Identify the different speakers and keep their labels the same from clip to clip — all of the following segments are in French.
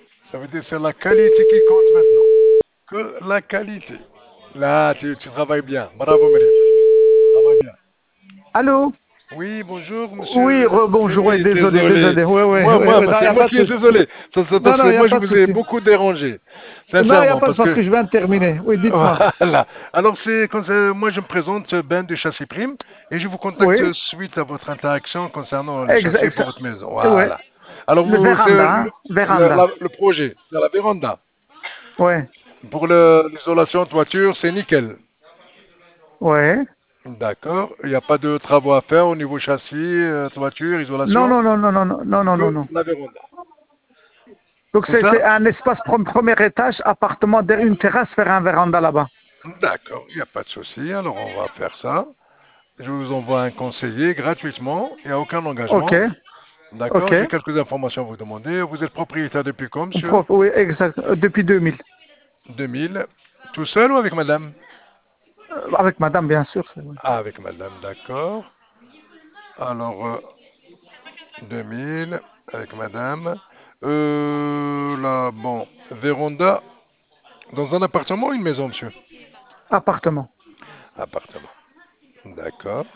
Speaker 1: Ça veut dire que c'est la qualité qui compte maintenant. Que la qualité. Là, tu travailles bien. Bravo, Myriam. Travaille bien.
Speaker 2: Allô?
Speaker 1: Oui, bonjour,
Speaker 2: Oui,
Speaker 1: monsieur.
Speaker 2: rebonjour, ouais,
Speaker 1: Oui,
Speaker 2: désolé,
Speaker 1: désolé.
Speaker 2: désolé. Ouais, ouais,
Speaker 1: Moi,
Speaker 2: ouais,
Speaker 1: moi,
Speaker 2: ouais, non, il n'y
Speaker 1: c'est
Speaker 2: a
Speaker 1: moi
Speaker 2: pas de
Speaker 1: qui est
Speaker 2: souci.
Speaker 1: désolé.
Speaker 2: Non,
Speaker 1: Parce
Speaker 2: non,
Speaker 1: que
Speaker 2: il n'y a
Speaker 1: moi, je
Speaker 2: pas de
Speaker 1: vous ai
Speaker 2: souci.
Speaker 1: beaucoup dérangé.
Speaker 2: Non, il n'y a
Speaker 1: Sincèrement,
Speaker 2: pas de
Speaker 1: parce
Speaker 2: parce
Speaker 1: que
Speaker 2: que je viens de terminer. Oui, dites-moi.
Speaker 1: voilà. Alors, moi, je me présente, Ben de Châssis Prime, et je vous contacte
Speaker 2: Oui,
Speaker 1: suite à votre interaction concernant le
Speaker 2: exact,
Speaker 1: châssis pour
Speaker 2: exact.
Speaker 1: votre maison.
Speaker 2: Ouais,
Speaker 1: Voilà. Alors,
Speaker 2: le
Speaker 1: c'est
Speaker 2: véranda, hein, véranda.
Speaker 1: le projet, c'est la véranda.
Speaker 2: Ouais,
Speaker 1: Pour l'isolation toiture, c'est nickel.
Speaker 2: ouais.
Speaker 1: D'accord. Il n'y a pas de travaux à faire au niveau châssis, toiture,
Speaker 2: Non,
Speaker 1: isolation.
Speaker 2: non, non, non, non, non, non, non,
Speaker 1: Que
Speaker 2: non, non.
Speaker 1: la véranda.
Speaker 2: Donc
Speaker 1: C'est
Speaker 2: c'est
Speaker 1: ça?
Speaker 2: un espace premier étage, appartement, une terrasse, faire un véranda là-bas.
Speaker 1: D'accord, il n'y a pas de souci. Alors, on va faire ça. Je vous envoie un conseiller gratuitement. Il n'y a aucun
Speaker 2: Ok,
Speaker 1: engagement.
Speaker 2: ok.
Speaker 1: D'accord, j'ai quelques informations à vous demander. Vous êtes propriétaire depuis quand, monsieur?
Speaker 2: Oui, exact. Depuis 2000.
Speaker 1: 2000. Tout seul ou avec madame?
Speaker 2: Avec madame, bien sûr. Oui.
Speaker 1: Ah, avec madame, d'accord. Alors, 2000, avec madame. Là, bon, véranda, dans un appartement ou une maison, monsieur?
Speaker 2: Appartement.
Speaker 1: Appartement. D'accord.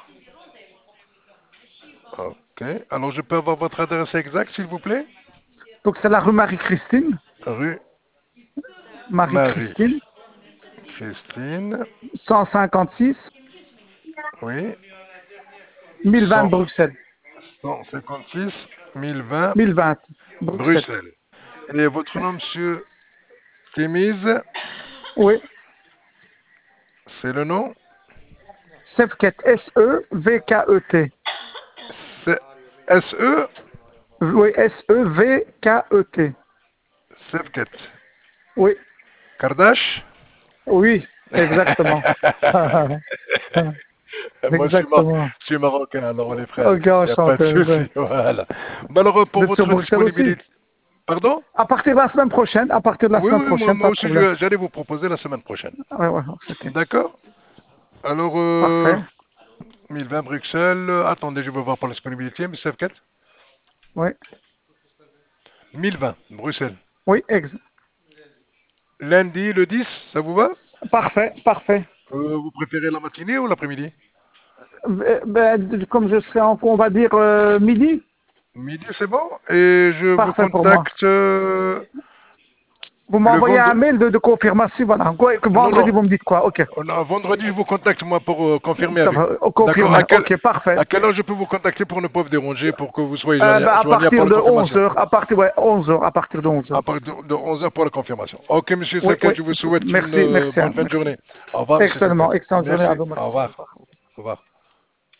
Speaker 1: Ok. Alors, je peux avoir votre adresse exacte, s'il vous plaît?
Speaker 2: Donc c'est la rue Marie-Christine.
Speaker 1: Rue
Speaker 2: Marie-Christine,
Speaker 1: Marie-Christine.
Speaker 2: 156,
Speaker 1: Oui.
Speaker 2: 1020
Speaker 1: 100
Speaker 2: Bruxelles.
Speaker 1: 156 1020
Speaker 2: 1020 Bruxelles.
Speaker 1: Bruxelles. Et votre nom, monsieur Kémise,
Speaker 2: Oui.
Speaker 1: c'est le nom?
Speaker 2: Sevket, S-E-V-K-E-T.
Speaker 1: C'est S-E,
Speaker 2: Oui, S-E-V-K-E-T.
Speaker 1: Sevket.
Speaker 2: Oui,
Speaker 1: Kardash?
Speaker 2: oui, exactement.
Speaker 1: Moi,
Speaker 2: Exactement.
Speaker 1: je suis marocain, alors on est frères.
Speaker 2: Ok,
Speaker 1: Il n'y a pas de
Speaker 2: enchanté. Ouais.
Speaker 1: souci. Voilà. Bah alors,
Speaker 2: Vous
Speaker 1: pour
Speaker 2: êtes sur
Speaker 1: votre
Speaker 2: Bruxelles aussi?
Speaker 1: disponibilité. Pardon?
Speaker 2: À partir de la semaine prochaine, à partir de la
Speaker 1: Oui,
Speaker 2: semaine
Speaker 1: oui,
Speaker 2: prochaine,
Speaker 1: moi
Speaker 2: pas de
Speaker 1: aussi,
Speaker 2: problème.
Speaker 1: j'allais vous proposer la semaine prochaine.
Speaker 2: Ouais, ouais, ok.
Speaker 1: D'accord? Alors,
Speaker 2: Parfait.
Speaker 1: 1020 Bruxelles. Attendez, je vais voir pour la disponibilité, mais Sevket.
Speaker 2: Oui,
Speaker 1: 1020 Bruxelles.
Speaker 2: oui,
Speaker 1: Lundi, le 10, ça vous va?
Speaker 2: parfait, parfait.
Speaker 1: Vous préférez la matinée ou l'après-midi?
Speaker 2: Comme je serai en, on va dire, midi,
Speaker 1: Midi, c'est bon. Et je vous
Speaker 2: parfait pour moi.
Speaker 1: contacte
Speaker 2: Vous
Speaker 1: le
Speaker 2: m'envoyez un
Speaker 1: vendredi.
Speaker 2: mail de confirmation, voilà. Que
Speaker 1: Non, non.
Speaker 2: vendredi, vous me dites quoi? Ok,
Speaker 1: Non, vendredi, je vous contacte moi pour confirmer
Speaker 2: ça
Speaker 1: avec
Speaker 2: va,
Speaker 1: vous. D'accord.
Speaker 2: confirmé. Ok, parfait.
Speaker 1: À quelle heure je peux vous contacter pour ne pas vous déranger, pour que vous soyez
Speaker 2: À
Speaker 1: joignable pour
Speaker 2: partir
Speaker 1: la
Speaker 2: de 11
Speaker 1: confirmation?
Speaker 2: heures, à partir, ouais, 11 heures, à partir de 11
Speaker 1: À
Speaker 2: heures.
Speaker 1: partir de 11 heures pour la confirmation. Ok, monsieur
Speaker 2: Oui,
Speaker 1: Sefket,
Speaker 2: oui.
Speaker 1: je vous souhaite une
Speaker 2: Merci, merci,
Speaker 1: bonne
Speaker 2: hein,
Speaker 1: fin de
Speaker 2: merci.
Speaker 1: journée. Au revoir, monsieur Sefket.
Speaker 2: Excellemment, excellente journée à
Speaker 1: Merci.
Speaker 2: vous,
Speaker 1: Au
Speaker 2: merci.
Speaker 1: revoir.